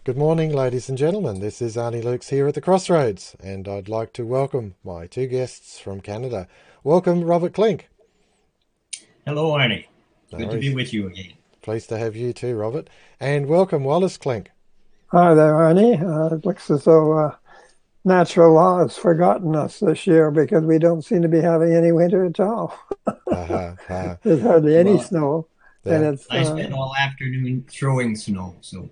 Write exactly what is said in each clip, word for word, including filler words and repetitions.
Good morning, ladies and gentlemen. This is Arnie Lukes here at the Crossroads, and I'd like to welcome my two guests from Canada. Welcome, Robert Klink. Hello, Arnie. No Good to be worries. with you again. Pleased to have you too, Robert. And welcome, Wallace Klink. Hi there, Arnie. Uh, it looks as though uh, natural law has forgotten us this year because we don't seem to be having any winter at all. Ha ha ha. There's hardly any Well, snow, and Yeah. it's I uh, spent all afternoon throwing snow, so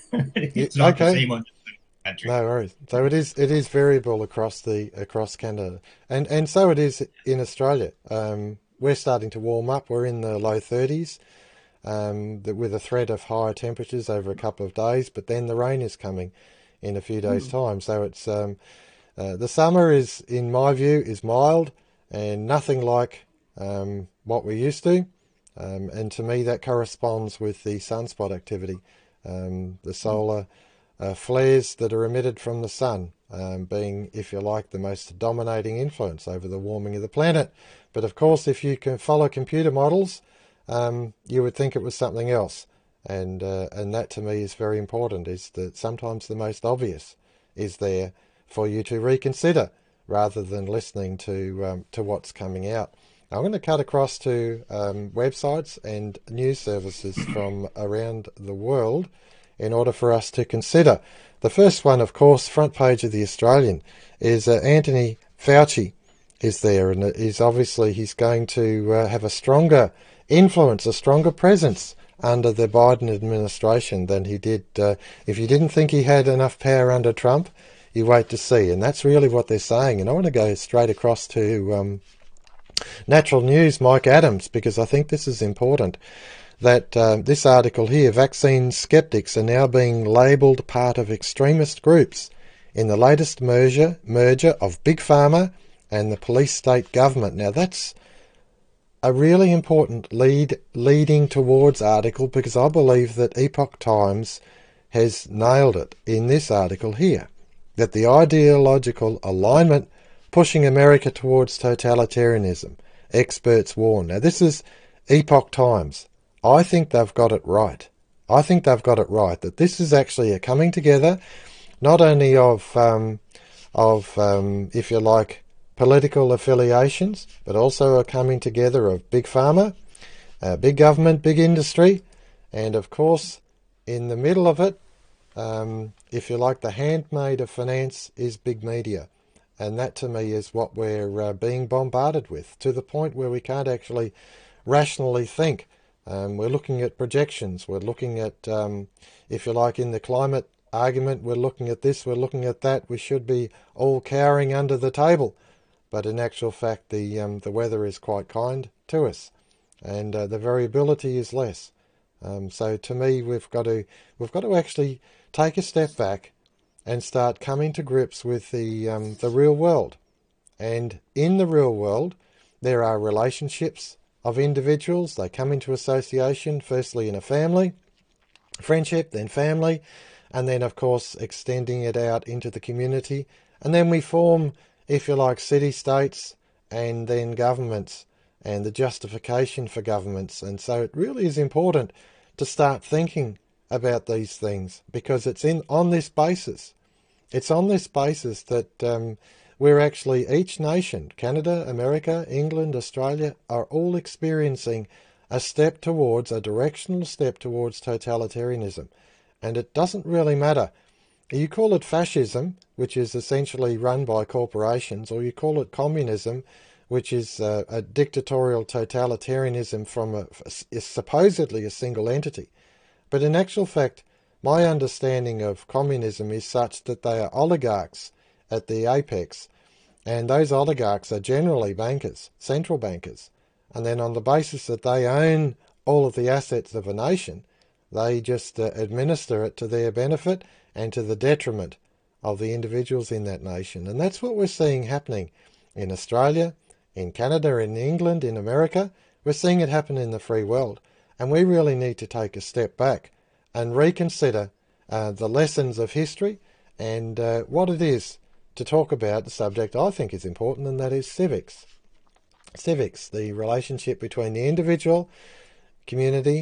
Y- it's not the Okay. same on the country. No worries. So it is it is variable across the across Canada, and and so it is in Australia. Um, we're starting to warm up. We're in the low thirties, um, the, with a threat of higher temperatures over a couple of days. But then the rain is coming in a few days' hmm, time. So it's um, uh, the summer is, in my view, is mild and nothing like um, what we're used to. Um, and to me, that corresponds with the sunspot activity, um, the solar uh, flares that are emitted from the sun, um, being, if you like, the most dominating influence over the warming of the planet. But of course, if you can follow computer models, um, you would think it was something else. And uh, and that to me is very important. Is that sometimes the most obvious is there for you to reconsider rather than listening to um, to what's coming out. I'm going to cut across to um, websites and news services from around the world in order for us to consider. The first one, of course, front page of the Australian, is uh, Anthony Fauci is there, and is obviously he's going to uh, have a stronger influence, a stronger presence under the Biden administration than he did. Uh, if you didn't think he had enough power under Trump, you wait to see, and that's really what they're saying. And I want to go straight across to um, Natural News, Mike Adams, because I think this is important that um, this article here, vaccine skeptics are now being labelled part of extremist groups in the latest merger, merger of Big Pharma and the police state government. Now that's a really important lead leading towards article because I believe that Epoch Times has nailed it in this article here, that the ideological alignment pushing America towards totalitarianism, experts warn. Now this is Epoch Times. I think they've got it right. I think they've got it right, that this is actually a coming together, not only of, um, of um, if you like, political affiliations, but also a coming together of big pharma, uh, big government, big industry, and of course, in the middle of it, um, if you like, the handmaid of finance is big media. And that to me is what we're uh, being bombarded with, to the point where we can't actually rationally think. Um, we're looking at projections. We're looking at, um, if you like, in the climate argument, we're looking at this, we're looking at that. We should be all cowering under the table. But in actual fact, the um, the weather is quite kind to us, and uh, the variability is less. Um, so to me, we've got to we've got to actually take a step back and start coming to grips with the um, the real world. And in the real world, there are relationships of individuals. They come into association, firstly in a family, friendship, then family, and then, of course, extending it out into the community. And then we form, if you like, city-states and then governments and the justification for governments. And so it really is important to start thinking about these things because it's in on this basis. It's on this basis that um, we're actually, each nation, Canada, America, England, Australia, are all experiencing a step towards, a directional step towards totalitarianism. And it doesn't really matter. You call it fascism, which is essentially run by corporations, or you call it communism, which is uh, a dictatorial totalitarianism from a, is supposedly a single entity. But in actual fact, my understanding of communism is such that they are oligarchs at the apex, and those oligarchs are generally bankers, central bankers, and then on the basis that they own all of the assets of a nation, they just uh, administer it to their benefit and to the detriment of the individuals in that nation. And that's what we're seeing happening in Australia, in Canada, in England, in America. We're seeing it happen in the free world. And we really need to take a step back and reconsider uh, the lessons of history and uh, what it is to talk about the subject I think is important, and that is civics. Civics, the relationship between the individual, community,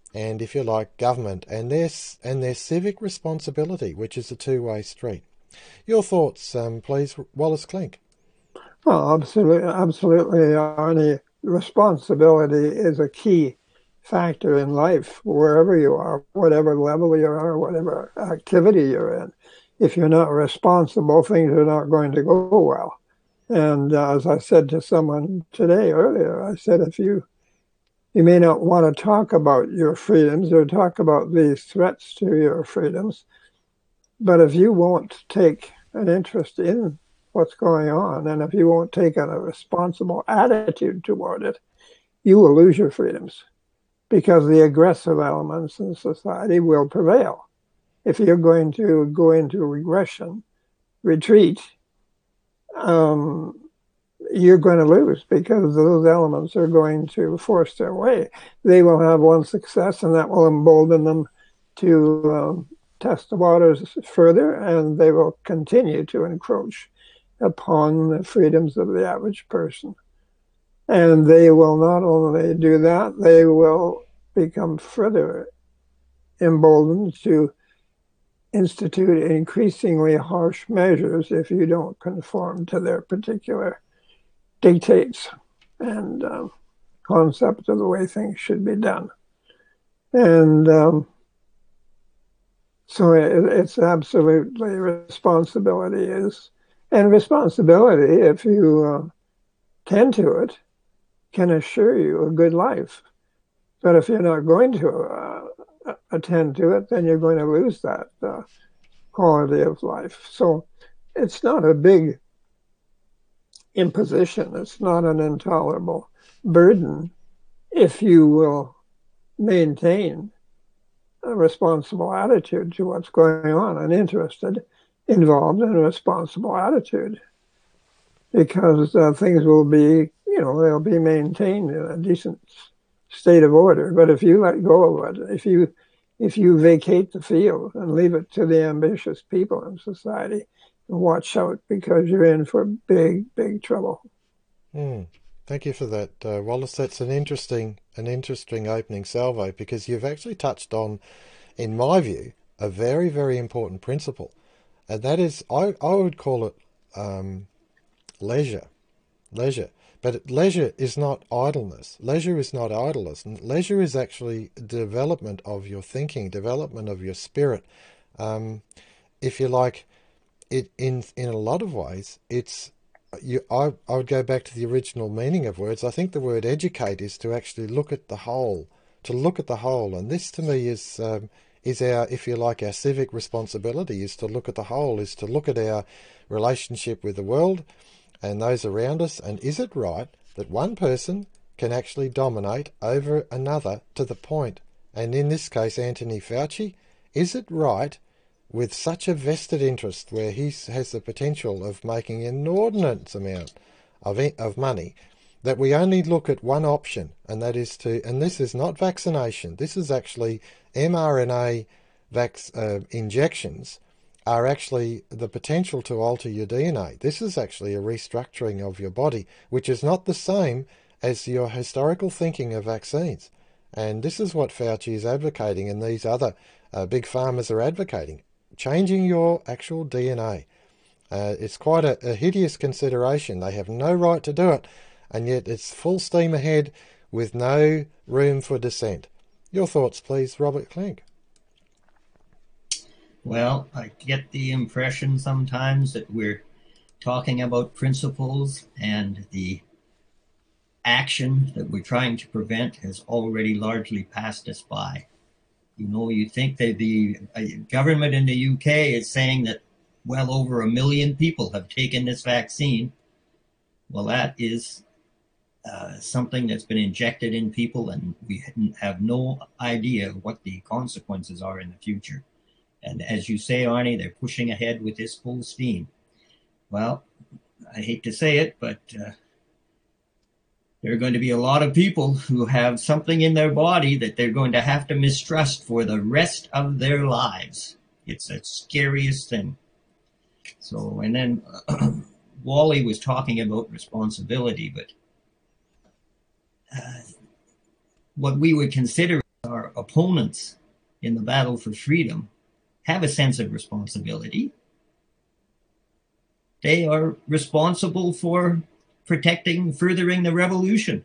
and, if you like, government and their, and their civic responsibility, which is a two-way street. Your thoughts, um, please, Wallace Clink. Well, absolutely, absolutely, Arnie. Responsibility is a key factor in life, wherever you are, whatever level you are, whatever activity you're in. If you're not responsible, things are not going to go well. And uh, as I said to someone today earlier, I said, if you you may not want to talk about your freedoms or talk about these threats to your freedoms, but if you won't take an interest in what's going on, and if you won't take a responsible attitude toward it, you will lose your freedoms, because the aggressive elements in society will prevail. If you're going to go into regression, retreat, um, you're going to lose, because those elements are going to force their way. They will have one success, and that will embolden them to um, test the waters further, and they will continue to encroach upon the freedoms of the average person. And they will not only do that, they will become further emboldened to institute increasingly harsh measures if you don't conform to their particular dictates and um, concepts of the way things should be done. And um, so it, it's absolutely responsibility is, and responsibility, if you uh, tend to it, can assure you a good life. But if you're not going to uh, attend to it, then you're going to lose that uh, quality of life. So it's not a big imposition. It's not an intolerable burden if you will maintain a responsible attitude to what's going on, an interested, involved, and responsible attitude, because uh, things will be, you know, they'll be maintained in a decent state of order. But if you let go of it, if you if you vacate the field and leave it to the ambitious people in society, watch out, because you're in for big, big trouble. Mm. Thank you for that, uh, Wallace. That's an interesting, an interesting opening salvo, because you've actually touched on, in my view, a very, very important principle, and that is, I, I would call it um, leisure. Leisure. But leisure is not idleness. Leisure is not idleness. And leisure is actually development of your thinking, development of your spirit. Um, if you like, it in in a lot of ways, it's you. I I would go back to the original meaning of words. I think the word educate is to actually look at the whole, to look at the whole, and this to me is um, is our, if you like, our civic responsibility is to look at the whole, is to look at our relationship with the world and those around us, and is it right that one person can actually dominate over another to the point, and in this case Anthony Fauci, is it right, with such a vested interest where he has the potential of making an inordinate amount of, of money, that we only look at one option, and that is to, and this is not vaccination, this is actually mRNA vac, uh, injections, are actually the potential to alter your D N A. This is actually a restructuring of your body, which is not the same as your historical thinking of vaccines. And this is what Fauci is advocating, and these other uh, big pharmas are advocating, changing your actual D N A. Uh, it's quite a, a hideous consideration. They have no right to do it, and yet it's full steam ahead with no room for dissent. Your thoughts, please, Robert Clink. Well, I get the impression sometimes that we're talking about principles, and the action that we're trying to prevent has already largely passed us by. You know, you think that the uh, government in the U K is saying that well over a million people have taken this vaccine. Well, that is uh, something that's been injected in people, and we have no idea what the consequences are in the future. And as you say, Arnie, they're pushing ahead with this full steam. Well, I hate to say it, but uh, there are going to be a lot of people who have something in their body that they're going to have to mistrust for the rest of their lives. It's the scariest thing. So, and then uh, Wally was talking about responsibility, but uh, what we would consider our opponents in the battle for freedom have a sense of responsibility. They are responsible for protecting, furthering the revolution.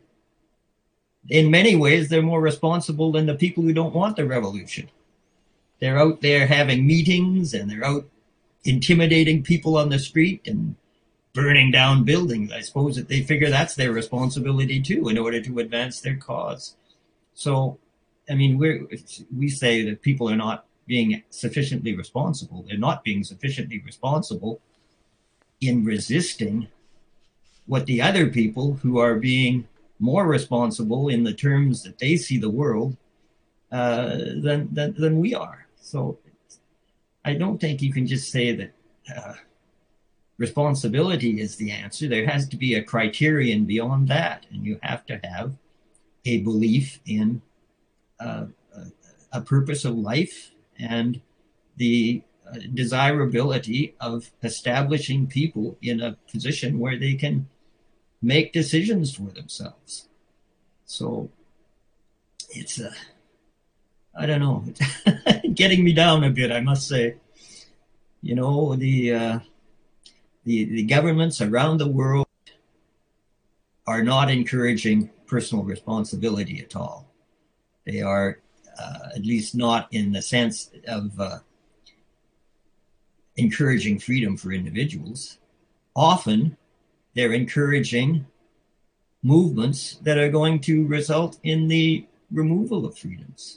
In many ways, they're more responsible than the people who don't want the revolution. They're out there having meetings, and they're out intimidating people on the street and burning down buildings. I suppose that they figure that's their responsibility too, in order to advance their cause. So, I mean, we're, we say that people are not being sufficiently responsible. They're not being sufficiently responsible in resisting what the other people who are being more responsible in the terms that they see the world uh, than, than than we are. So I don't think you can just say that uh, responsibility is the answer. There has to be a criterion beyond that, and you have to have a belief in uh, a, a purpose of life and the uh, desirability of establishing people in a position where they can make decisions for themselves. So it's, uh, I don't know, it's getting me down a bit, I must say. You know, the, uh, the, the governments around the world are not encouraging personal responsibility at all. They are, uh, at least not in the sense of uh, encouraging freedom for individuals. Often, they're encouraging movements that are going to result in the removal of freedoms.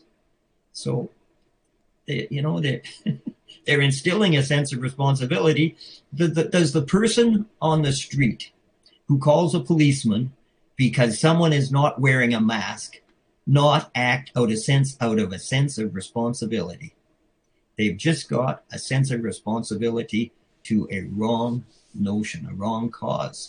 So, they, you know, they're, they're instilling a sense of responsibility. The, the, does the person on the street who calls a policeman because someone is not wearing a mask not act out a sense out of a sense of responsibility? They've just got a sense of responsibility to a wrong notion, a wrong cause.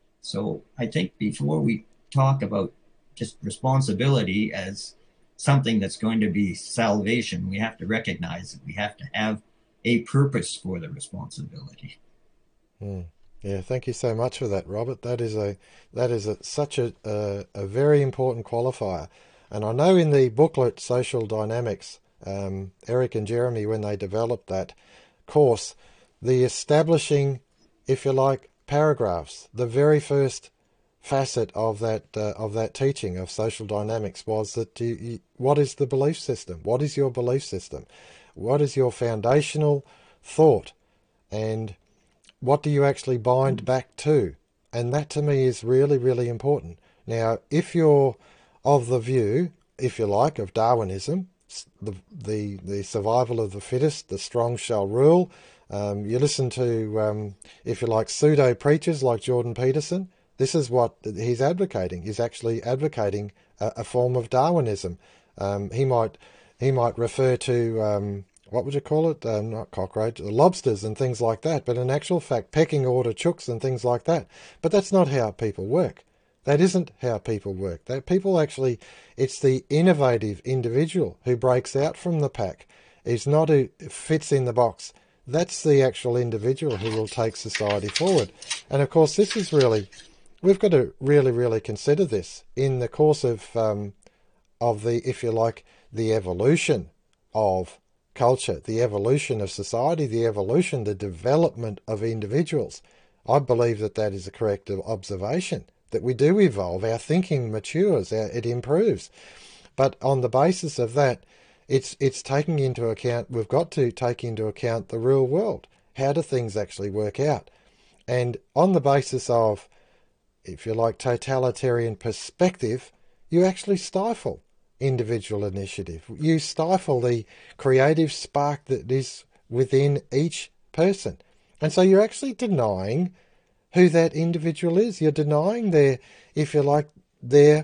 So I think before we talk about just responsibility as something that's going to be salvation, we have to recognize that we have to have a purpose for the responsibility. Mm. Yeah, thank you so much for that, Robert. That is a that is a, such a, a a very important qualifier. And I know in the booklet Social Dynamics, um, Eric and Jeremy, when they developed that course, the establishing, if you like, paragraphs, the very first facet of that uh, of that teaching of social dynamics was that you, you, what is the belief system? What is your belief system? What is your foundational thought? And what do you actually bind back to? And that to me is really, really important. Now, if you're of the view, if you like, of Darwinism, the the, the survival of the fittest, the strong shall rule, um, you listen to, um, if you like, pseudo-preachers like Jordan Peterson, this is what he's advocating. He's actually advocating a, a form of Darwinism. Um, he might he might refer to, um, what would you call it? Um, not cockroach, lobsters and things like that. But in actual fact, pecking order chooks and things like that. But that's not how people work. That isn't how people work. That people actually, it's the innovative individual who breaks out from the pack. Is not who fits in the box. That's the actual individual who will take society forward. And of course, this is really, we've got to really, really consider this in the course of, um, of the, if you like, the evolution of culture, the evolution of society, the evolution, the development of individuals. I believe that that is a correct observation, that we do evolve, our thinking matures, our, it improves. But on the basis of that, it's it's taking into account, we've got to take into account the real world. How do things actually work out? And on the basis of, if you like, totalitarian perspective, you actually stifle individual initiative. You stifle the creative spark that is within each person. And so you're actually denying who that individual is. You're denying their, if you like, their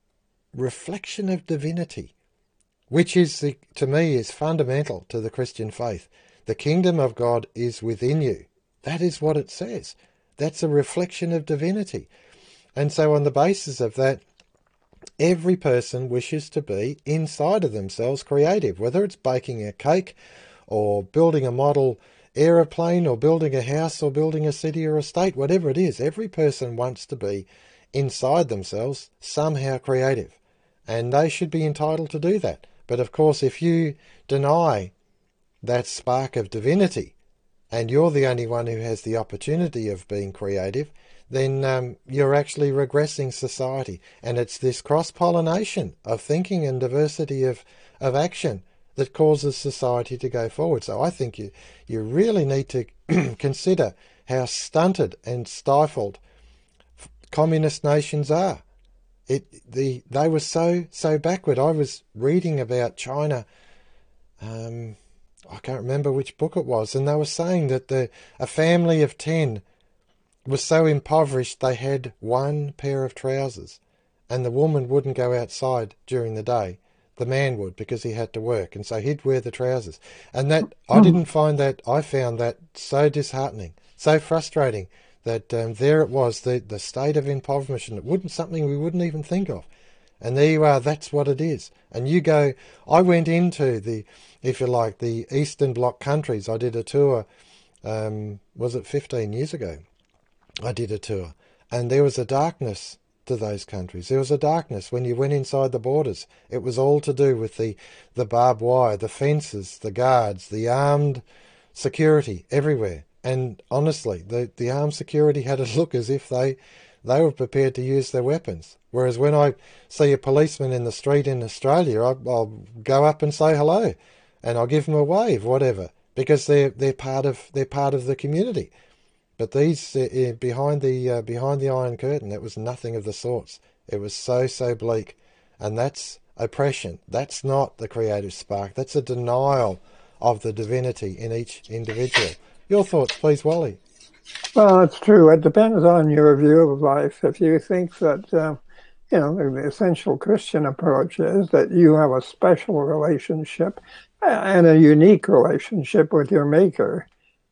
reflection of divinity, which is, the, to me, is fundamental to the Christian faith. The kingdom of God is within you. That is what it says. That's a reflection of divinity. And so on the basis of that, every person wishes to be inside of themselves creative, whether it's baking a cake or building a model aeroplane or building a house or building a city or a state, whatever it is. Every person wants to be inside themselves somehow creative, and they should be entitled to do that. But of course, if you deny that spark of divinity, and you're the only one who has the opportunity of being creative, then um, you're actually regressing society. And it's this cross-pollination of thinking and diversity of, of action that causes society to go forward. So I think you, you really need to consider how stunted and stifled communist nations are. It the they were so so backward. I was reading about China. Um, I can't remember which book it was, and they were saying that the a family of ten was so impoverished they had one pair of trousers, and the woman wouldn't go outside during the day. The man would, because he had to work, and so he'd wear the trousers. And that I didn't find that I found that so disheartening, so frustrating. That um, there it was, the, the state of impoverishment. It wouldn't something we wouldn't even think of. And there you are, that's what it is. And you go, I went into the, if you like, the Eastern Bloc countries. I did a tour, um, was it fifteen years ago? I did a tour. And there was a darkness to those countries. There was a darkness when you went inside the borders. It was all to do with the, the barbed wire, the fences, the guards, the armed security everywhere. And honestly, the, the armed security had a look as if they they were prepared to use their weapons. Whereas when I see a policeman in the street in Australia, I, I'll go up and say hello, and I'll give them a wave, whatever, because they're they're part of they're part of the community. But these uh, behind the uh, behind the Iron Curtain, it was nothing of the sorts. It was so so bleak, and that's oppression. That's not the creative spark. That's a denial of the divinity in each individual. Your thoughts, please, Wally. Well, it's true. It depends on your view of life. If you think that, uh, you know, the essential Christian approach is that you have a special relationship and a unique relationship with your Maker,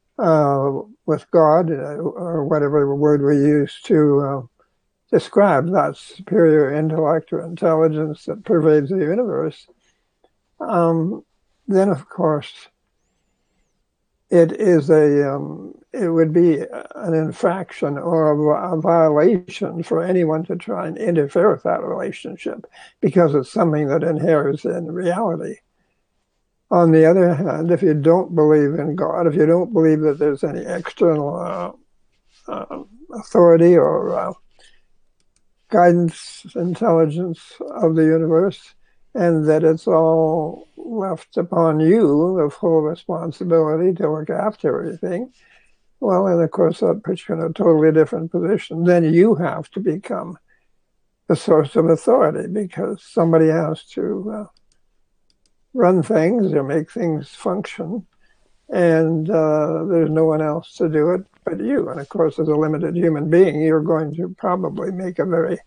uh, with God, uh, or whatever word we use to uh, describe that superior intellect or intelligence that pervades the universe, um, then, of course, it is a, um, it would be an infraction or a, a violation for anyone to try and interfere with that relationship, because it's something that inheres in reality. On the other hand, if you don't believe in God, if you don't believe that there's any external uh, uh, authority or uh, guidance, intelligence of the universe, and that it's all left upon you, the full responsibility to look after everything, well, and of course that puts you in a totally different position. Then you have to become the source of authority, because somebody has to uh, run things or make things function, and uh, there's no one else to do it but you. And of course, as a limited human being, you're going to probably make a very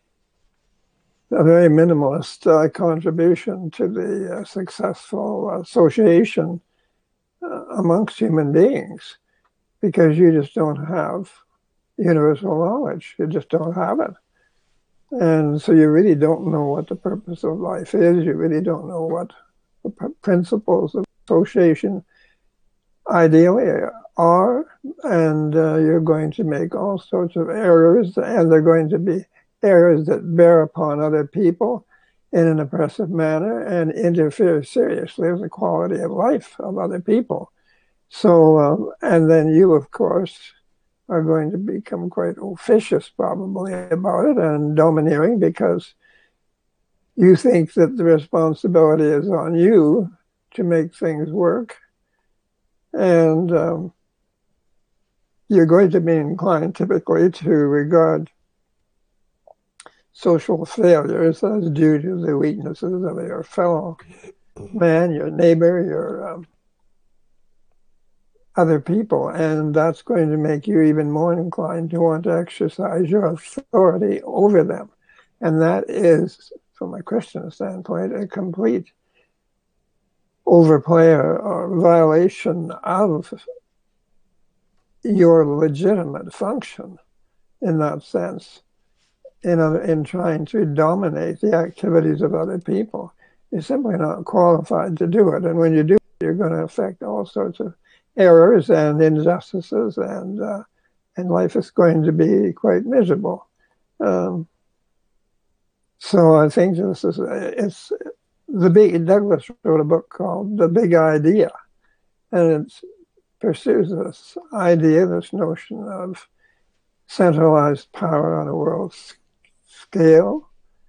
a very minimalist uh, contribution to the uh, successful association uh, amongst human beings, because you just don't have universal knowledge. You just don't have it. And so you really don't know what the purpose of life is. You really don't know what the principles of association ideally are. And uh, you're going to make all sorts of errors, and they're going to be errors that bear upon other people in an oppressive manner and interfere seriously with the quality of life of other people. So, um, and then you, of course, are going to become quite officious probably about it and domineering, because you think that the responsibility is on you to make things work. And um, you're going to be inclined typically to regard social failures as due to the weaknesses of your fellow man, your neighbor, your um, other people. And that's going to make you even more inclined to want to exercise your authority over them. And that is, from a Christian standpoint, a complete overplay or, or violation of your legitimate function in that sense. In, other, in trying to dominate the activities of other people. You're simply not qualified to do it. And when you do, you're going to affect all sorts of errors and injustices, and uh, and life is going to be quite miserable. Um, so I think this is, it's the big Douglas wrote a book called The Big Idea, and it pursues this idea, this notion of centralized power on a world scale,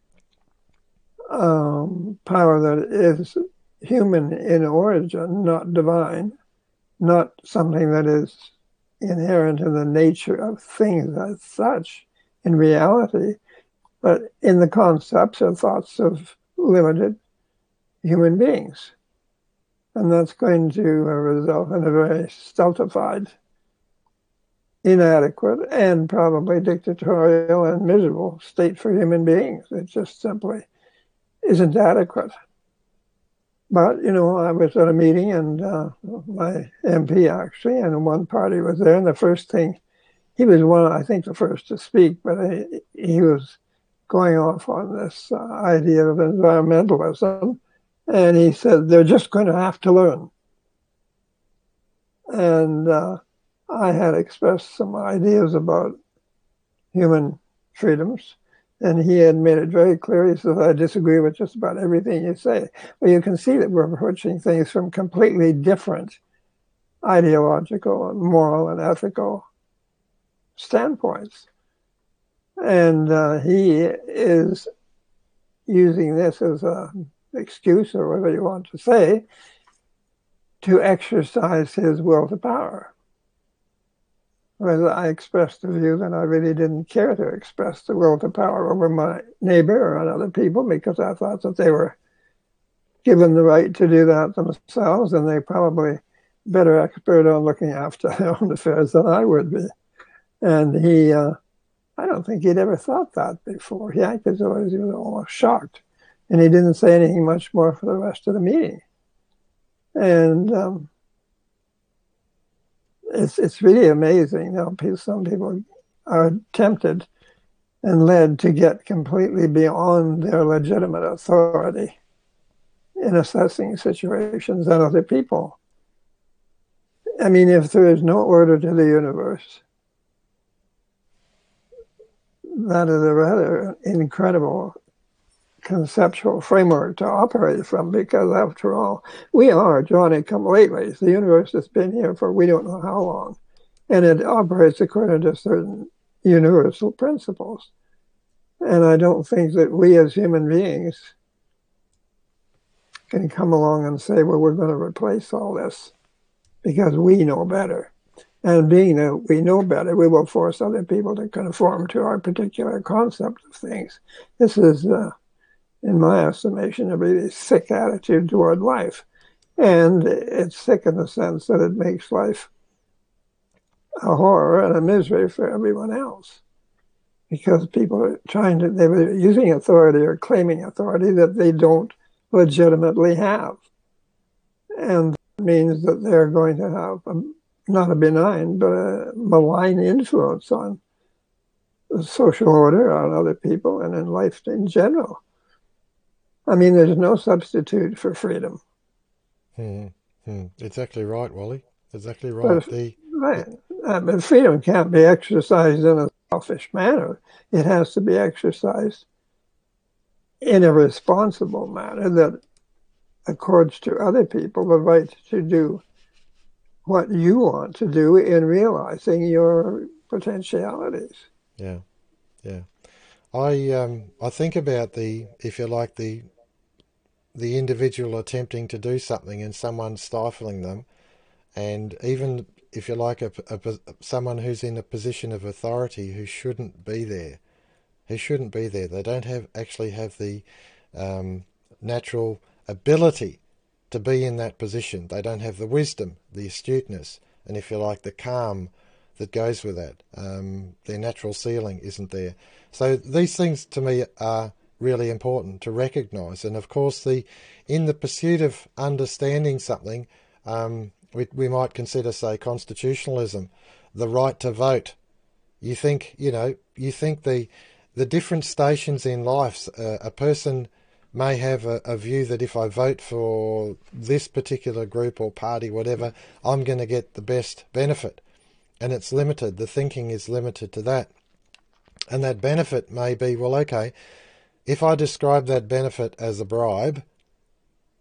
um, power that is human in origin, not divine, not something that is inherent in the nature of things as such in reality, but in the concepts and thoughts of limited human beings. And that's going to result in a very stultified, inadequate, and probably dictatorial and miserable state for human beings. It just simply isn't adequate. But, you know, I was at a meeting, and uh, my M P actually, and one party was there, and the first thing, he was one, I think, the first to speak, but he, he was going off on this uh, idea of environmentalism, and he said, they're just going to have to learn. And uh, I had expressed some ideas about human freedoms, and he had made it very clear. He says, I disagree with just about everything you say. Well, you can see that we're approaching things from completely different ideological and moral and ethical standpoints. And uh, he is using this as an excuse, or whatever you want to say, to exercise his will to power. Whereas I expressed the view that I really didn't care to express the will to power over my neighbor or on other people, because I thought that they were given the right to do that themselves, and they're probably better expert on looking after their own affairs than I would be. And he, uh, I don't think he'd ever thought that before. He acted as though he was almost shocked, and he didn't say anything much more for the rest of the meeting. And um, it's it's really amazing. You know, some people are tempted and led to get completely beyond their legitimate authority in assessing situations and other people. I mean, if there is no order to the universe, that is a rather incredible conceptual framework to operate from, because after all, we are Johnny come lately. The universe has been here for we don't know how long, and it operates according to certain universal principles. And I don't think that we as human beings can come along and say, well, we're going to replace all this because we know better. And being that we know better, we will force other people to conform to our particular concept of things. This is uh, in my estimation, a really sick attitude toward life. And it's sick in the sense that it makes life a horror and a misery for everyone else. Because people are trying to, they were using authority or claiming authority that they don't legitimately have. And that means that they're going to have a, not a benign, but a malign influence on the social order, on other people, and in life in general. I mean, there's no substitute for freedom. Hmm. Hmm. Exactly right, Wally. Exactly right. But, the, right. Uh, but freedom can't be exercised in a selfish manner. It has to be exercised in a responsible manner that accords to other people the right to do what you want to do in realizing your potentialities. Yeah, yeah. I um I think about the, if you like, the the individual attempting to do something and someone stifling them, and even, if you like, a, a, someone who's in a position of authority who shouldn't be there, who shouldn't be there. They don't have actually have the um, natural ability to be in that position. They don't have the wisdom, the astuteness, and, if you like, the calm that goes with that. Um, their natural ceiling isn't there. So these things to me are really important to recognise. And of course, the in the pursuit of understanding something, um, we, we might consider, say, constitutionalism, the right to vote. You think, you know, you think the the different stations in life, uh, a person may have a, a view that if I vote for this particular group or party, whatever, I'm going to get the best benefit. And it's limited. The thinking is limited to that. And that benefit may be, well, okay, if I describe that benefit as a bribe,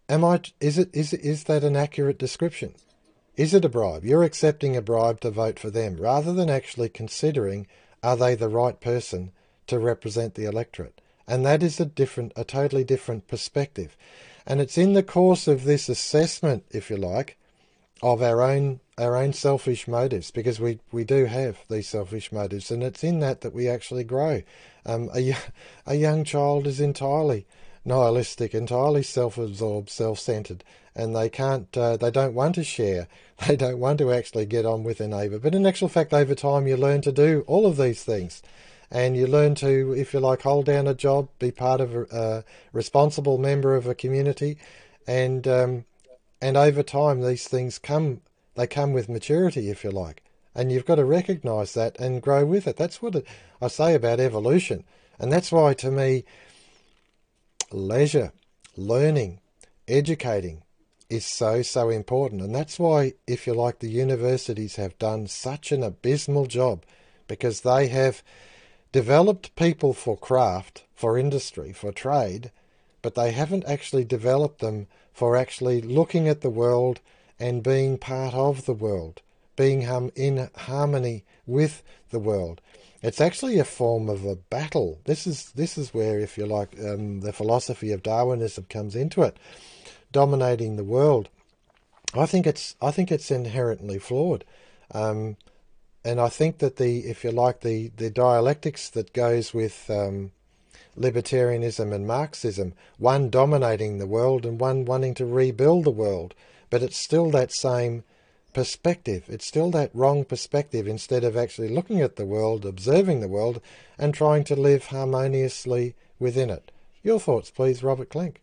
am I? Is it? Is it? Is that an accurate description? Is it a bribe? You're accepting a bribe to vote for them, rather than actually considering, are they the right person to represent the electorate? And that is a different, a totally different perspective. And it's in the course of this assessment, if you like, of our own our own selfish motives, because we we do have these selfish motives, and it's in that that we actually grow. Um, a a young child is entirely nihilistic, entirely self-absorbed, self-centered, and they can't, uh, they don't want to share. They don't want to actually get on with their neighbour. But in actual fact, over time, you learn to do all of these things, and you learn to, if you like, hold down a job, be part of a, a responsible member of a community, and um, and over time, these things come, they come with maturity, if you like. And you've got to recognise that and grow with it. That's what it, I say about evolution. And that's why, to me, leisure, learning, educating is so, so important. And that's why, if you like, the universities have done such an abysmal job, because they have developed people for craft, for industry, for trade, but they haven't actually developed them for actually looking at the world and being part of the world, being hum in harmony with the world. It's actually a form of a battle. This is this is where, if you like, um, the philosophy of Darwinism comes into it, dominating the world. I think it's I think it's inherently flawed, um, and I think that the, if you like, the the dialectics that goes with um, libertarianism and Marxism, one dominating the world and one wanting to rebuild the world, but it's still that same perspective. It's still that wrong perspective, instead of actually looking at the world, observing the world, and trying to live harmoniously within it. Your thoughts, please, Robert Klink.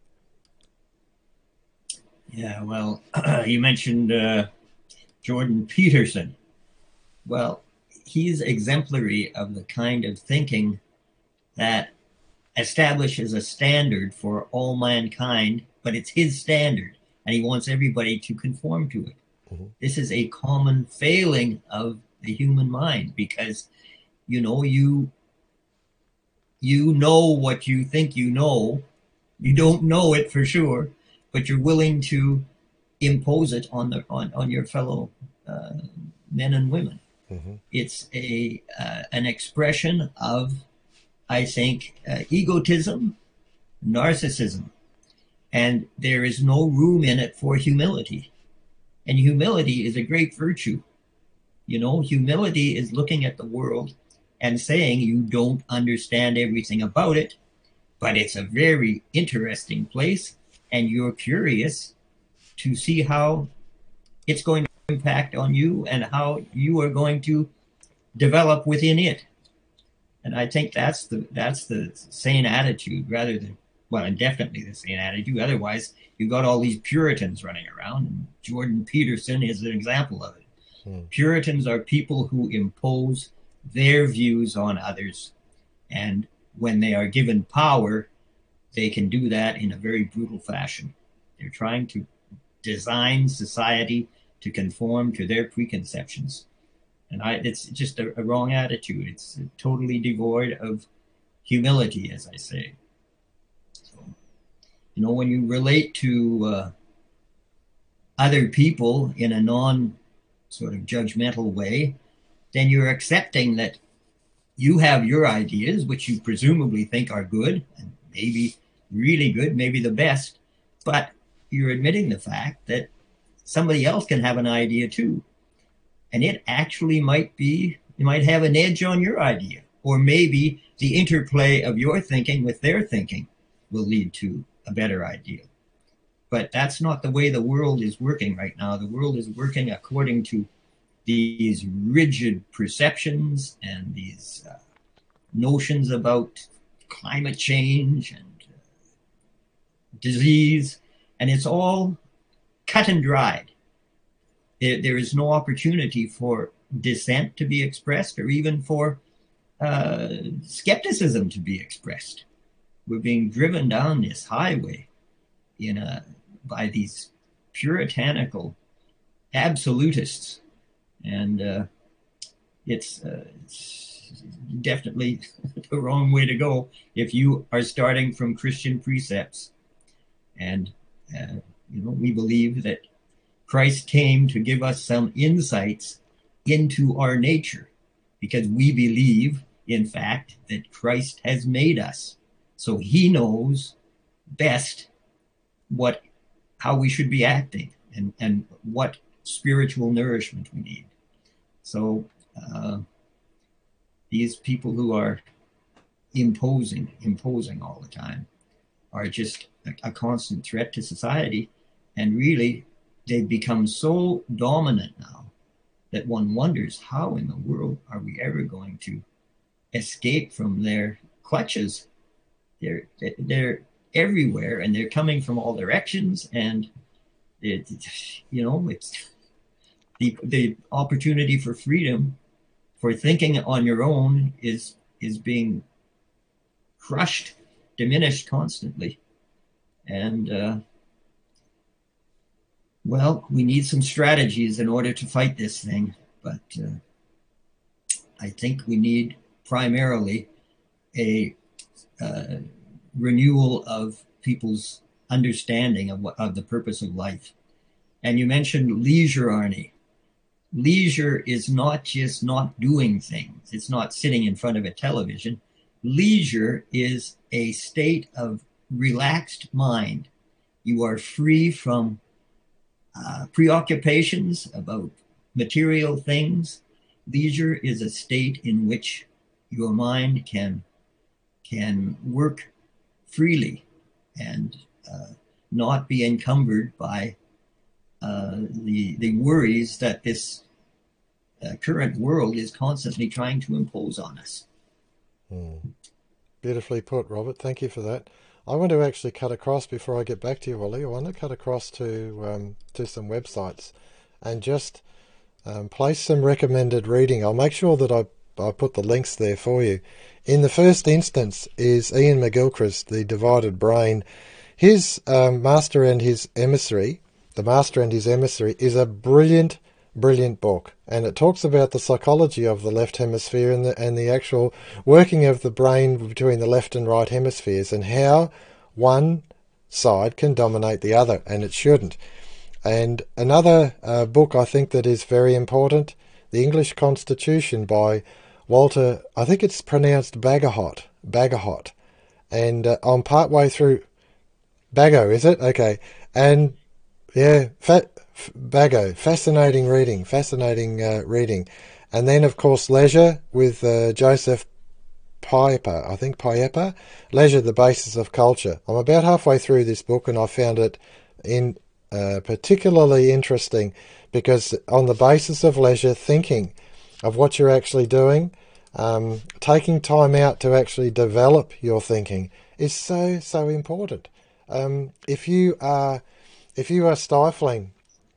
Yeah, well, you mentioned uh, Jordan Peterson. Well, he's exemplary of the kind of thinking that establishes a standard for all mankind, but it's his standard, and he wants everybody to conform to it. Mm-hmm. This is a common failing of the human mind, because, you know, you you know what you think you know. You don't know it for sure, but you're willing to impose it on the on, on your fellow uh, men and women. Mm-hmm. It's a uh, an expression of, I think, uh, egotism, narcissism, and there is no room in it for humility. And humility is a great virtue. You know, humility is looking at the world and saying you don't understand everything about it, but it's a very interesting place, and you're curious to see how it's going to impact on you and how you are going to develop within it. And I think that's the that's the sane attitude, rather than, well, and definitely the sane attitude. Otherwise, you've got all these Puritans running around, and Jordan Peterson is an example of it. Hmm. Puritans are people who impose their views on others, and when they are given power, they can do that in a very brutal fashion. They're trying to design society to conform to their preconceptions. And I, it's just a, a wrong attitude. It's totally devoid of humility, as I say. So, you know, when you relate to uh, other people in a non sort of judgmental way, then you're accepting that you have your ideas, which you presumably think are good, and maybe really good, maybe the best, but you're admitting the fact that somebody else can have an idea too. And it actually might be, you might have an edge on your idea, or maybe the interplay of your thinking with their thinking will lead to a better idea. But that's not the way the world is working right now. The world is working according to these rigid perceptions and these uh, notions about climate change and uh, disease, and it's all cut and dried. There, there is no opportunity for dissent to be expressed, or even for uh, skepticism to be expressed. We're being driven down this highway in a, by these puritanical absolutists, and uh, it's, uh, it's definitely the wrong way to go if you are starting from Christian precepts. And uh, You know, we believe that Christ came to give us some insights into our nature, because we believe, in fact, that Christ has made us. So he knows best what how we should be acting, and, and what spiritual nourishment we need. So uh, these people who are imposing, imposing all the time are just a, a constant threat to society. And really, they've become so dominant now that one wonders, how in the world are we ever going to escape from their clutches? They're, they're everywhere, and they're coming from all directions. And it, you know, it's the, the opportunity for freedom, for thinking on your own, is, is being crushed, diminished constantly. And, uh, well, we need some strategies in order to fight this thing. But uh, I think we need primarily a uh, renewal of people's understanding of, what, of the purpose of life. And you mentioned leisure, Arnie. Leisure is not just not doing things. It's not sitting in front of a television. Leisure is a state of relaxed mind. You are free from uh, preoccupations about material things. Leisure is a state in which your mind can, can work freely and uh, not be encumbered by uh, the, the worries that this uh, current world is constantly trying to impose on us. Hmm. Beautifully put, Robert. Thank you for that. I want to actually cut across before I get back to you, Wally. I want to cut across to um, to some websites and just um, place some recommended reading. I'll make sure that I, I put the links there for you. In the first instance is Ian McGilchrist, The Divided Brain. His um, Master and His Emissary, The Master and His Emissary, is a brilliant Brilliant book, and it talks about the psychology of the left hemisphere and the, and the actual working of the brain between the left and right hemispheres, and how one side can dominate the other, and it shouldn't. And another uh, book I think that is very important, The English Constitution by Walter, I think it's pronounced Bagehot, Bagehot, and uh, I'm part way through. Bago, is it? Okay. And yeah, fa- Bago, fascinating reading, fascinating uh, reading. And then, of course, Leisure with uh, Joseph Pieper, I think Pieper, Leisure, the Basis of Culture. I'm about halfway through this book, and I found it in uh, particularly interesting because on the basis of leisure, thinking of what you're actually doing, um, taking time out to actually develop your thinking is so, so important. Um, if you are, if you are stifling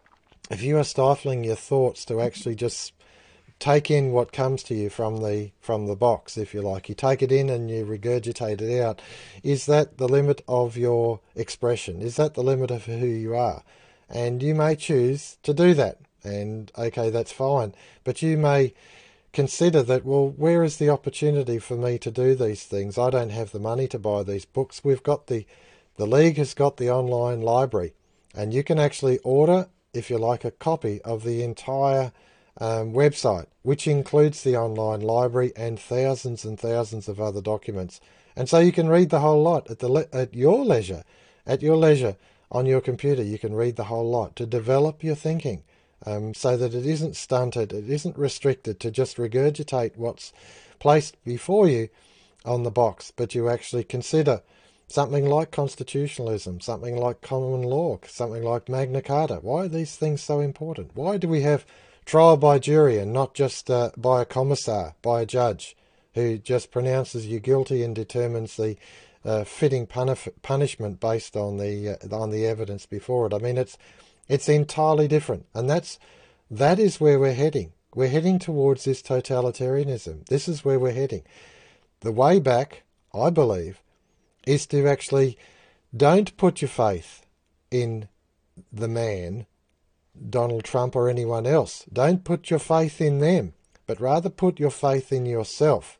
If you are stifling your thoughts to actually just take in what comes to you from the from the box, if you like, you take it in and you regurgitate it out, is that the limit of your expression? Is that the limit of who you are? And you may choose to do that, and okay, that's fine. But you may consider that, well, where is the opportunity for me to do these things? I don't have the money to buy these books. We've got the, the League has got the online library, and you can actually order, if you like, a copy of the entire um, website, which includes the online library and thousands and thousands of other documents. And so you can read the whole lot at the le- at your leisure, at your leisure on your computer. You can read the whole lot to develop your thinking, um, so that it isn't stunted, it isn't restricted to just regurgitate what's placed before you on the box, but you actually consider something like constitutionalism, something like common law, something like Magna Carta. Why are these things so important? Why do we have trial by jury and not just uh, by a commissar, by a judge who just pronounces you guilty and determines the uh, fitting punif- punishment based on the uh, on the evidence before it? I mean, it's it's entirely different, and that's that is where we're heading. We're heading towards this totalitarianism. This is where we're heading. The way back, I believe, is to actually don't put your faith in the man, Donald Trump or anyone else. Don't put your faith in them, but rather put your faith in yourself.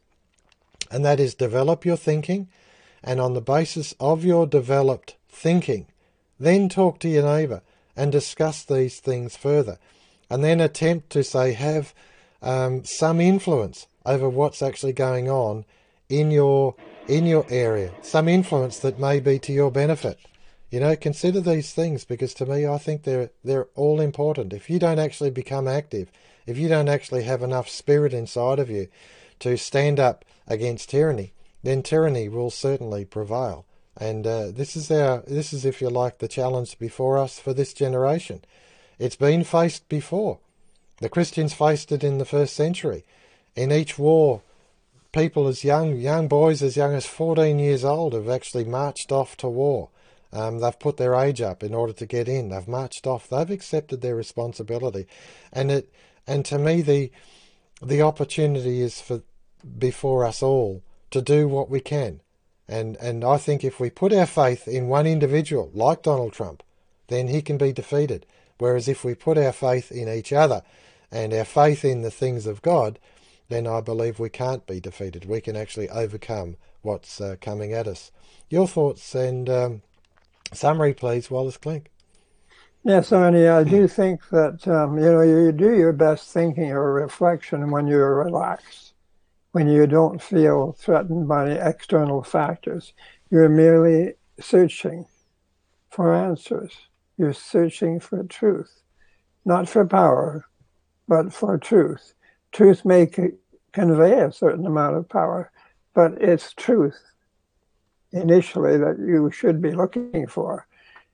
And that is develop your thinking, and on the basis of your developed thinking, then talk to your neighbour and discuss these things further, and then attempt to, say, have um, some influence over what's actually going on in your in your area, some influence that may be to your benefit. You know, consider these things, because to me, I think they're they're all important. If you don't actually become active, if you don't actually have enough spirit inside of you to stand up against tyranny, then tyranny will certainly prevail. And uh, this is our this is, if you like, the challenge before us for this generation. It's been faced before. The Christians faced it in the first century. In each war, people as young young boys as young as fourteen years old have actually marched off to war. Um, they've put their age up in order to get in. They've marched off. They've accepted their responsibility, and it and to me the the opportunity is for before us all to do what we can. And and I think if we put our faith in one individual like Donald Trump, then he can be defeated. Whereas if we put our faith in each other and our faith in the things of God, then I believe we can't be defeated. We can actually overcome what's uh, coming at us. Your thoughts and um, summary, please, Wallace Klink. Yes, Arnie, I do think that, um, you know, you do your best thinking or reflection when you're relaxed, when you don't feel threatened by external factors. You're merely searching for answers. You're searching for truth, not for power, but for truth. Truth may c- convey a certain amount of power, but it's truth initially that you should be looking for.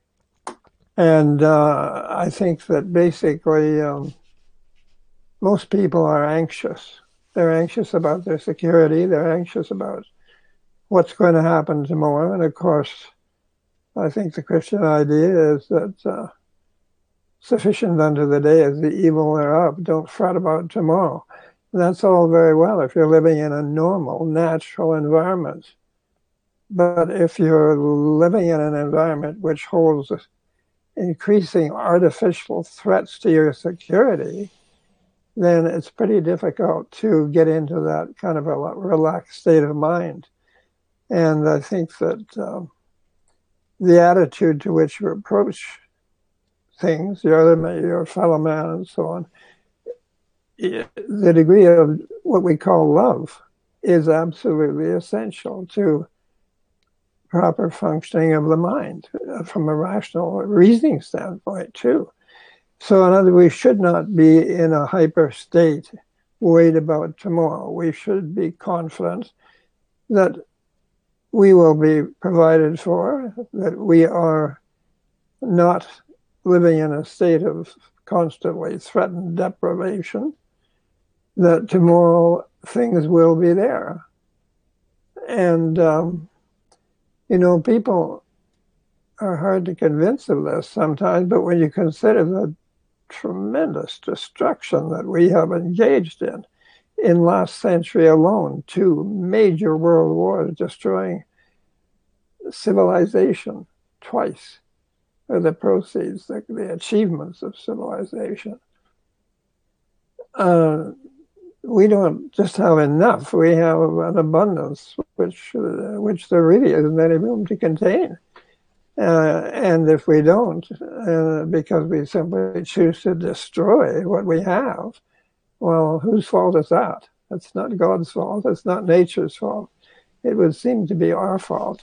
And uh, I think that basically um, most people are anxious. They're anxious about their security. They're anxious about what's going to happen tomorrow. And of course, I think the Christian idea is that uh, sufficient unto the day is the evil thereof. Don't fret about tomorrow. And that's all very well if you're living in a normal, natural environment. But if you're living in an environment which holds increasing artificial threats to your security, then it's pretty difficult to get into that kind of a relaxed state of mind. And I think that um, the attitude to which you approach things, your other, your fellow man, and so on, the degree of what we call love is absolutely essential to proper functioning of the mind from a rational reasoning standpoint too. So in other words, we should not be in a hyper state worried about tomorrow. We should be confident that we will be provided for, that we are not living in a state of constantly threatened deprivation, that tomorrow things will be there. And um, you know, people are hard to convince of this sometimes, but when you consider the tremendous destruction that we have engaged in, in last century alone, two major world wars destroying civilization twice, or the proceeds, the, the achievements of civilization. Uh, we don't just have enough, we have an abundance which uh, which there really isn't any room to contain. Uh, and if we don't, uh, because we simply choose to destroy what we have, well, whose fault is that? It's not God's fault, it's not nature's fault. It would seem to be our fault.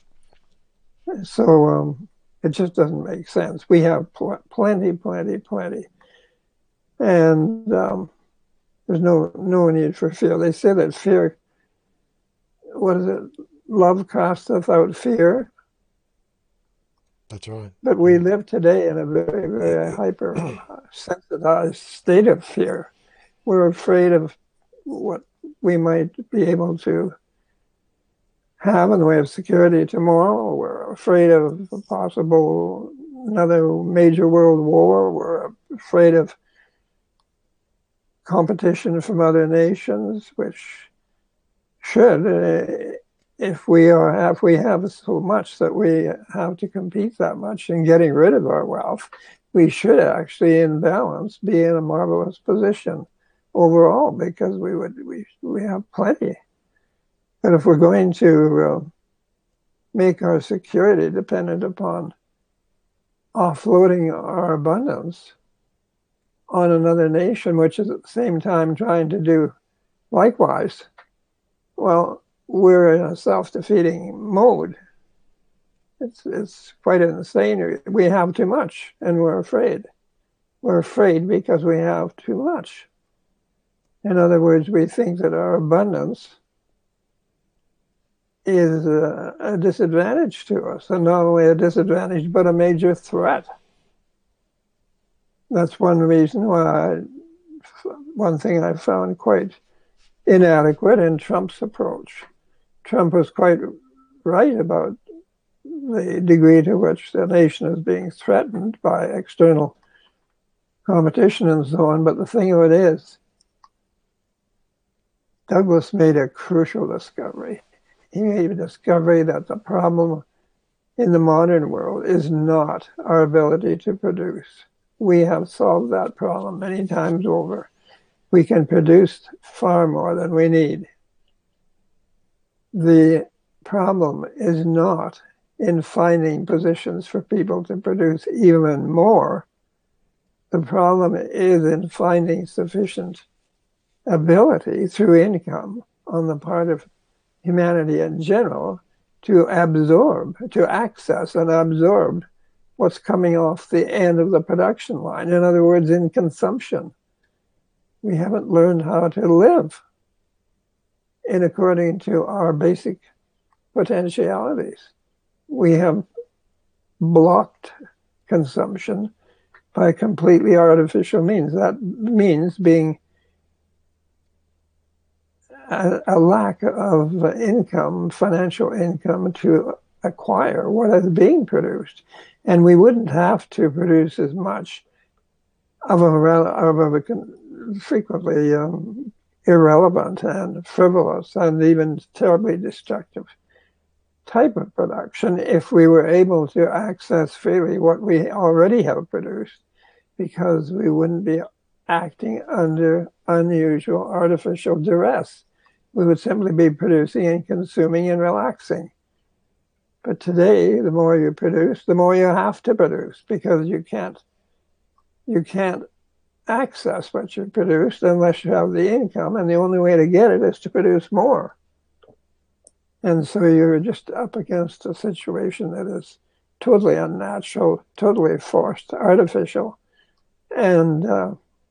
So um, it just doesn't make sense. We have pl- plenty, plenty, plenty. And um, there's no no need for fear. They say that fear, what is it? Love casteth out fear. That's right. But we live today in a very, very hyper-sensitized state of fear. We're afraid of what we might be able to have in the way of security tomorrow. We're afraid of a possible another major world war. We're afraid of competition from other nations, which should, uh, if we are, if we have so much that we have to compete that much in getting rid of our wealth, we should actually, in balance, be in a marvelous position overall, because we would we we have plenty. But if we're going to uh, make our security dependent upon offloading our abundance on another nation, which is at the same time trying to do likewise, well, we're in a self-defeating mode. It's, it's quite insane. We have too much and we're afraid. We're afraid because we have too much. In other words, we think that our abundance is a, a disadvantage to us, and not only a disadvantage, but a major threat. That's one reason why, I, one thing I found quite inadequate in Trump's approach. Trump was quite right about the degree to which the nation is being threatened by external competition and so on. But the thing of it is, Douglas made a crucial discovery. He made a discovery that the problem in the modern world is not our ability to produce. We have solved that problem many times over. We can produce far more than we need. The problem is not in finding positions for people to produce even more. The problem is in finding sufficient ability through income on the part of humanity in general to absorb, to access and absorb what's coming off the end of the production line. In other words, in consumption. We haven't learned how to live in according to our basic potentialities. We have blocked consumption by completely artificial means. That means being a, a lack of income, financial income to acquire what is being produced. And we wouldn't have to produce as much of a, of a frequently um, irrelevant and frivolous and even terribly destructive type of production if we were able to access freely what we already have produced, because we wouldn't be acting under unusual artificial duress. We would simply be producing and consuming and relaxing. But today, the more you produce, the more you have to produce, because you can't you can't access what you produced unless you have the income, and the only way to get it is to produce more. And so you're just up against a situation that is totally unnatural, totally forced, artificial, and uh,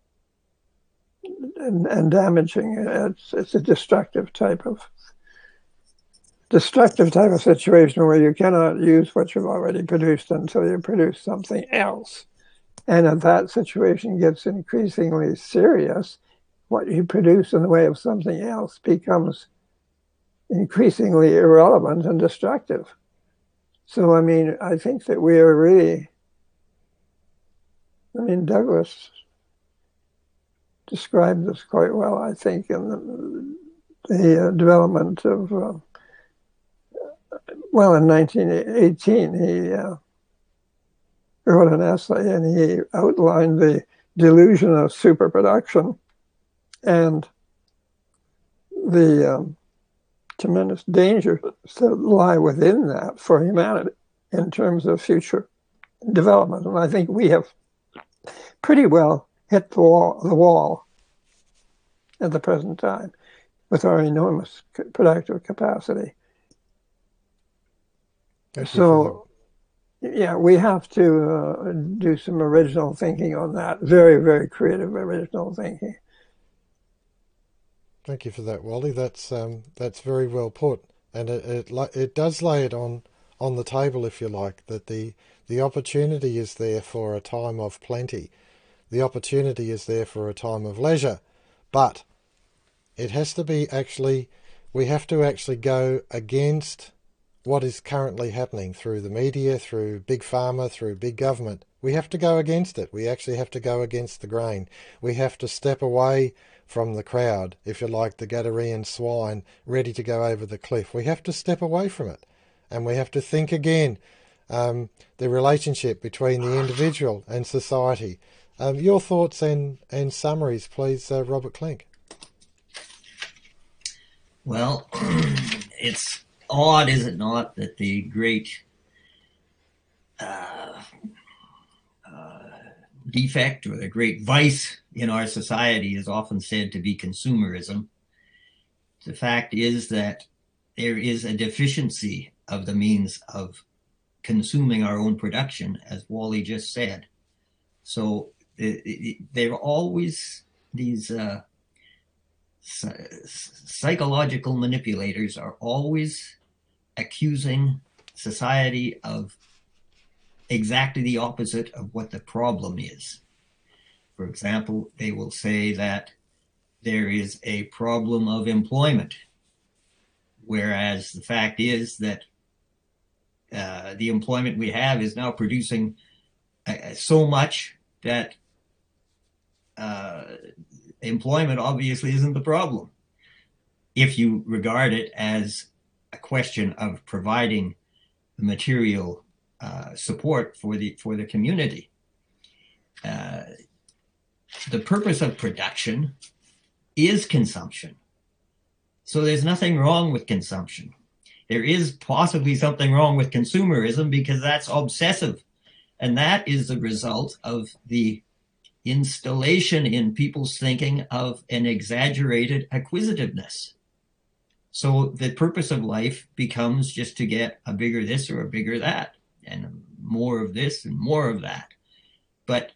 and, and damaging. It's it's a destructive type of destructive type of situation where you cannot use what you've already produced until you produce something else. And if that situation gets increasingly serious, what you produce in the way of something else becomes increasingly irrelevant and destructive. So, I mean, I think that we are really, I mean, Douglas described this quite well, I think, in the, the uh, development of, uh, well, in nineteen eighteen, he uh, wrote an essay and he outlined the delusion of superproduction and the um, tremendous dangers that lie within that for humanity in terms of future development. And I think we have pretty well hit the wall, the wall at the present time with our enormous productive capacity. So, yeah, we have to uh, do some original thinking on that. Very, very creative original thinking. Thank you for that, Wally. That's um, that's very well put, and it it, it does lay it on on the table, if you like, that the the opportunity is there for a time of plenty. The opportunity is there for a time of leisure, but it has to be actually, we have to actually go against what is currently happening through the media, through big pharma, through big government. We have to go against it. We actually have to go against the grain. We have to step away from the crowd, if you like, the Gadarene swine ready to go over the cliff. We have to step away from it, and we have to think again um, the relationship between the individual and society. Um, your thoughts and, and summaries, please, uh, Robert Klink. Well, it's odd, is it not, that the great uh, uh, defect or the great vice in our society is often said to be consumerism. The fact is that there is a deficiency of the means of consuming our own production, as Wally just said. So there are always these uh, psychological manipulators are always accusing society of exactly the opposite of what the problem is. For example, they will say that there is a problem of employment, whereas the fact is that uh, the employment we have is now producing uh, so much that uh, employment obviously isn't the problem, if you regard it as a question of providing material uh, support for the for the community. Uh, the purpose of production is consumption. So there's nothing wrong with consumption. There is possibly something wrong with consumerism because that's obsessive. And that is the result of the installation in people's thinking of an exaggerated acquisitiveness. So the purpose of life becomes just to get a bigger this or a bigger that, and more of this and more of that. But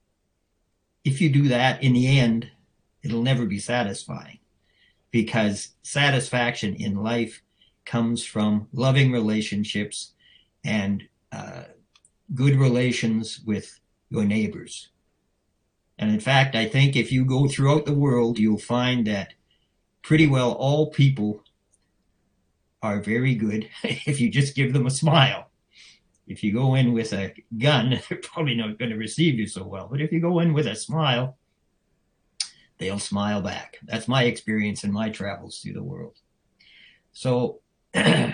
if you do that, in the end, it'll never be satisfying, because satisfaction in life comes from loving relationships and uh, good relations with your neighbors. And in fact, I think if you go throughout the world, you'll find that pretty well all people are very good if you just give them a smile. If you go in with a gun, they're probably not going to receive you so well. But if you go in with a smile, they'll smile back. That's my experience in my travels through the world. So uh,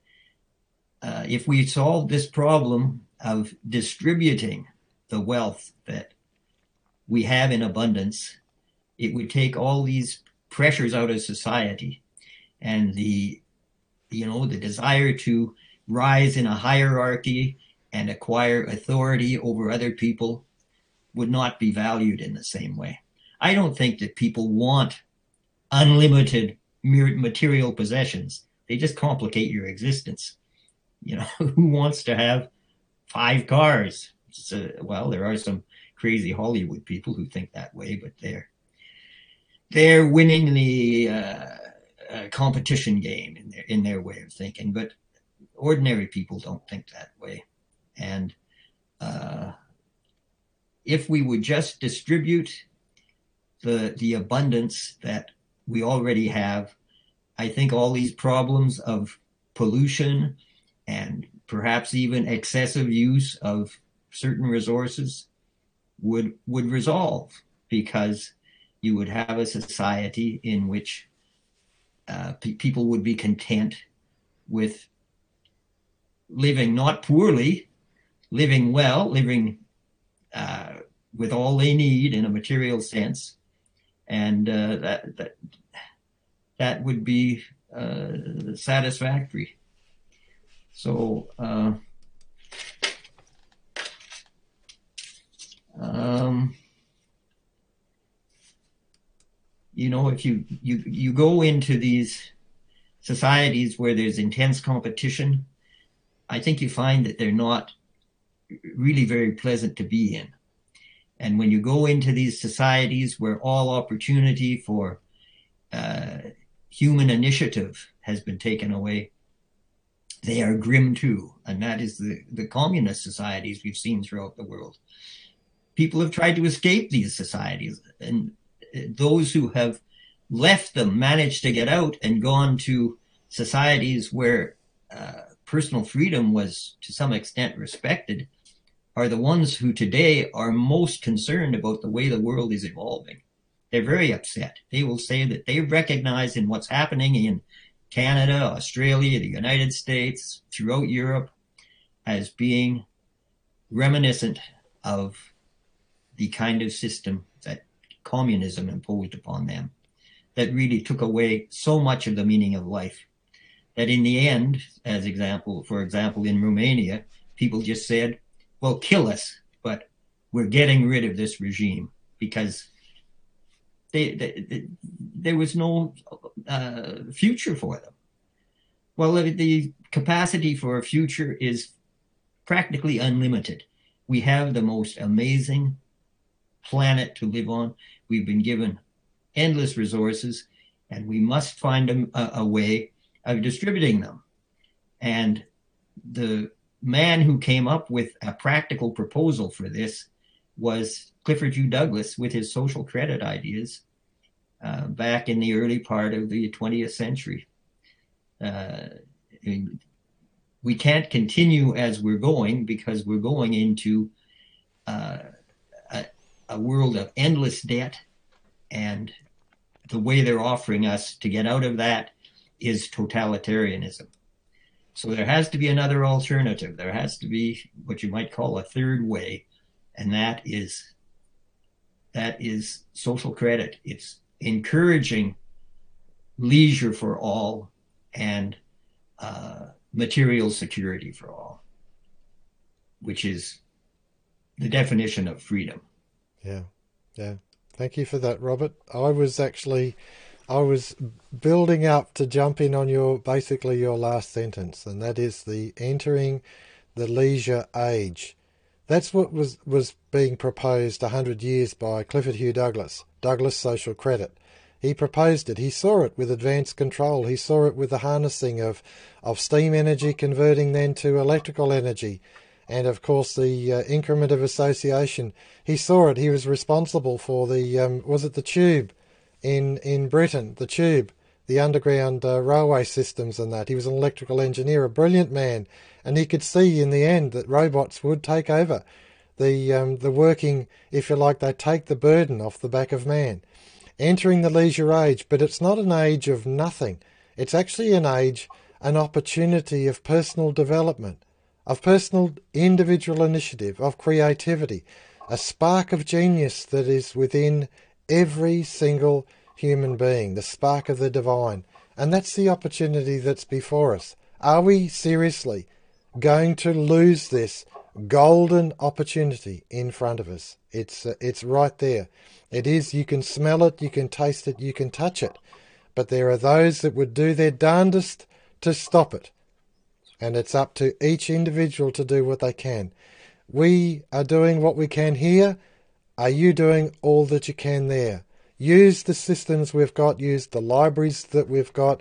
if we solve this problem of distributing the wealth that we have in abundance, it would take all these pressures out of society, and the, you know, the desire to rise in a hierarchy and acquire authority over other people would not be valued in the same way. I don't think that people want unlimited material possessions. They just complicate your existence. You know, who wants to have five cars? So, well, there are some crazy Hollywood people who think that way, but they're they're winning the uh, uh, competition game in their in their way of thinking. But ordinary people don't think that way. And uh, if we would just distribute the the abundance that we already have, I think all these problems of pollution and perhaps even excessive use of certain resources would would resolve, because you would have a society in which uh, pe- people would be content with living not poorly, living well, living uh, with all they need in a material sense, and uh, that that that would be uh, satisfactory. So. Uh, Um, you know, if you, you, you go into these societies where there's intense competition, I think you find that they're not really very pleasant to be in. And when you go into these societies where all opportunity for uh, human initiative has been taken away, they are grim too. And that is the, the communist societies we've seen throughout the world. People have tried to escape these societies, and those who have left them managed to get out and gone to societies where uh, personal freedom was to some extent respected, are the ones who today are most concerned about the way the world is evolving. They're very upset. They will say that they recognize in what's happening in Canada, Australia, the United States, throughout Europe, as being reminiscent of the kind of system that communism imposed upon them, that really took away so much of the meaning of life, that in the end, as example, for example, in Romania, people just said, well, kill us, but we're getting rid of this regime because they, they, they, there was no uh, future for them. Well, the capacity for a future is practically unlimited. We have the most amazing planet to live on. We've been given endless resources, and we must find a, a way of distributing them. And the man who came up with a practical proposal for this was Clifford Hugh Douglas with his social credit ideas uh, back in the early part of the twentieth century. Uh, I mean, we can't continue as we're going because we're going into uh, a, a world of endless debt, and the way they're offering us to get out of that is totalitarianism. So there has to be another alternative. There has to be what you might call a third way, and that is that is social credit. It's encouraging leisure for all and uh, material security for all, which is the definition of freedom. Yeah, yeah. Thank you for that, Robert. I was actually, I was building up to jump in on your, basically your last sentence, and that is the entering the leisure age. That's what was, was being proposed a hundred years by Clifford Hugh Douglas, Douglas Social Credit. He proposed it. He saw it with advanced control. He saw it with the harnessing of, of steam energy, converting then to electrical energy. And of course the uh, increment of association. He saw it. He was responsible for the, um, was it the tube in, in Britain, the tube, the underground uh, railway systems and that. He was an electrical engineer, a brilliant man. And he could see in the end that robots would take over the, um, the working, if you like, they take the burden off the back of man. Entering the leisure age, but it's not an age of nothing. It's actually an age, an opportunity of personal development, of personal individual initiative, of creativity, a spark of genius that is within every single human being, the spark of the divine. And that's the opportunity that's before us. Are we seriously going to lose this golden opportunity in front of us? It's, uh, it's right there. It is, you can smell it, you can taste it, you can touch it. But there are those that would do their darndest to stop it. And it's up to each individual to do what they can. We are doing what we can here. Are you doing all that you can there? Use the systems we've got, use the libraries that we've got,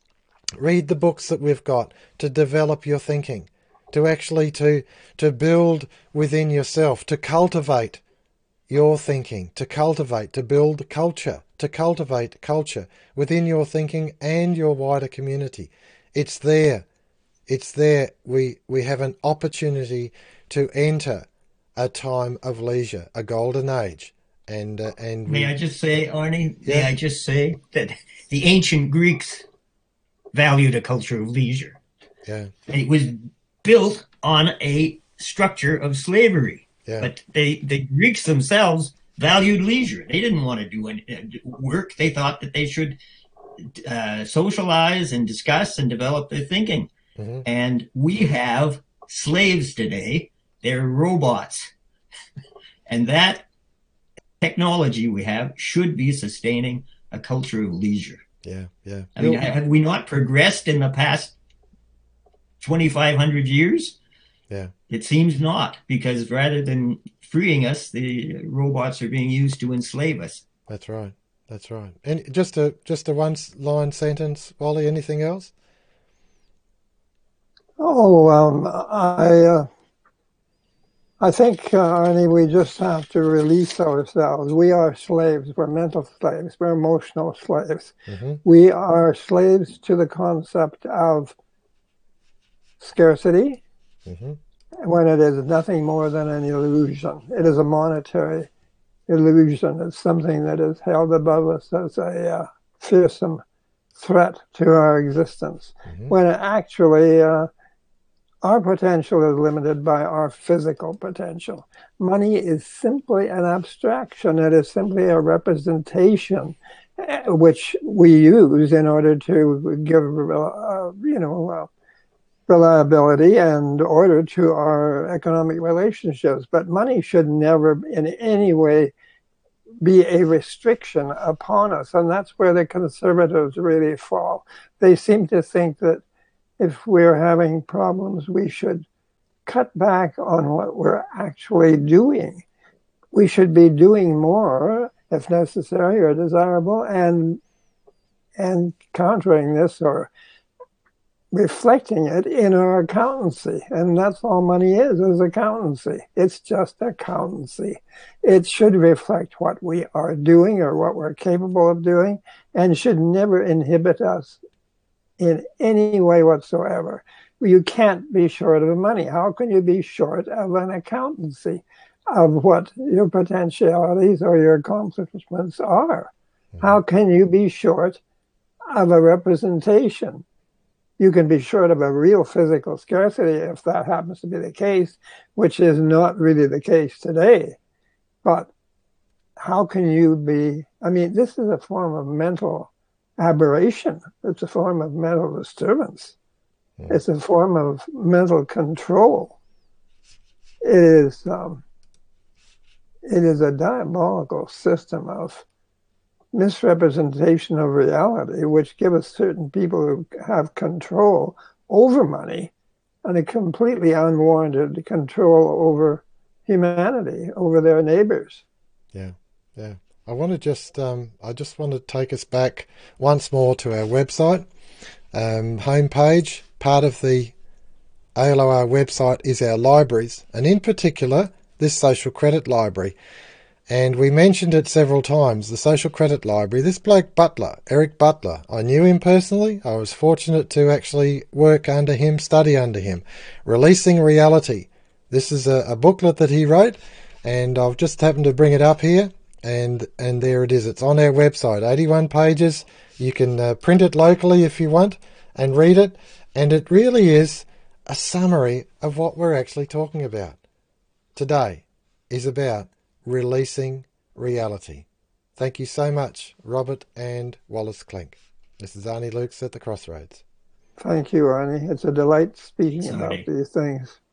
read the books that we've got to develop your thinking, to actually to, to build within yourself, to cultivate your thinking, to cultivate, to build culture, to cultivate culture within your thinking and your wider community. It's there. It's there. We, we have an opportunity to enter a time of leisure, a golden age. And, uh, and May we, I just say, Arnie, yeah. may I just say that the ancient Greeks valued a culture of leisure. Yeah. It was built on a structure of slavery. Yeah. But they, the Greeks themselves valued leisure. They didn't want to do any work. They thought that they should uh, socialize and discuss and develop their thinking. Mm-hmm. And we have slaves today. They're robots. And that technology we have should be sustaining a culture of leisure. Yeah, yeah. I mean, have we not progressed in the past twenty-five hundred years? Yeah. It seems not, because rather than freeing us, the robots are being used to enslave us. That's right. That's right. And just a just a one line sentence, Wally. Anything else? Oh, um, I uh, I think, uh, Arnie, we just have to release ourselves. We are slaves. We're mental slaves. We're emotional slaves. Mm-hmm. We are slaves to the concept of scarcity. Mm-hmm. When it is nothing more than an illusion. It is a monetary illusion. It's something that is held above us as a uh, fearsome threat to our existence. Mm-hmm. When actually uh, our potential is limited by our physical potential. Money is simply an abstraction. It is simply a representation uh, which we use in order to give, uh, you know, uh, reliability and order to our economic relationships. But money should never in any way be a restriction upon us. And that's where the conservatives really fall. They seem to think that if we're having problems, we should cut back on what we're actually doing. We should be doing more if necessary or desirable, and and countering this or reflecting it in our accountancy. And that's all money is, is accountancy. It's just accountancy. It should reflect what we are doing or what we're capable of doing, and should never inhibit us in any way whatsoever. You can't be short of money. How can you be short of an accountancy of what your potentialities or your accomplishments are? How can you be short of a representation? You can be short of a real physical scarcity if that happens to be the case, which is not really the case today. But how can you be, I mean, this is a form of mental aberration. It's a form of mental disturbance. Yeah. It's a form of mental control. It is, um, it is a diabolical system of misrepresentation of reality, which give us certain people who have control over money and a completely unwarranted control over humanity, over their neighbors. Yeah, yeah. I want to just, um, I just want to take us back once more to our website um, homepage. Part of the A L O R website is our libraries, and in particular, this Social Credit Library. And we mentioned it several times, the Social Credit Library. This bloke Butler, Eric Butler, I knew him personally. I was fortunate to actually work under him, study under him. Releasing Reality. This is a, a booklet that he wrote, and I've just happened to bring it up here, and and there it is. It's on our website, eighty-one pages. You can uh, print it locally if you want and read it, and it really is a summary of what we're actually talking about. Today is about releasing reality. Thank you so much, Robert and Wallace Klink. This is Arnie Lukes at the Crossroads. Thank you, Arnie. It's a delight speaking Sorry. about these things.